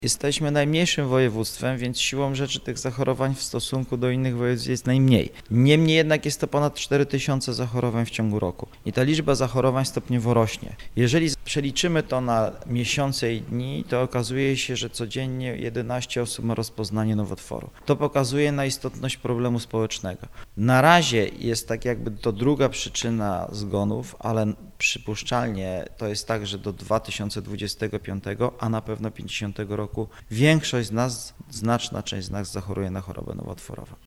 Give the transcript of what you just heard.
Jesteśmy najmniejszym województwem, więc siłą rzeczy tych zachorowań w stosunku do innych województw jest najmniej. Niemniej jednak jest to ponad 4000 zachorowań w ciągu roku i ta liczba zachorowań stopniowo rośnie. Jeżeli przeliczymy to na miesiące i dni, to okazuje się, że codziennie 11 osób ma rozpoznanie nowotworu. To pokazuje na istotność problemu społecznego. Na razie jest tak jakby to druga przyczyna zgonów, ale przypuszczalnie to jest tak, że do 2025, a na pewno 50 roku większość z nas, znaczna część z nas zachoruje na chorobę nowotworową.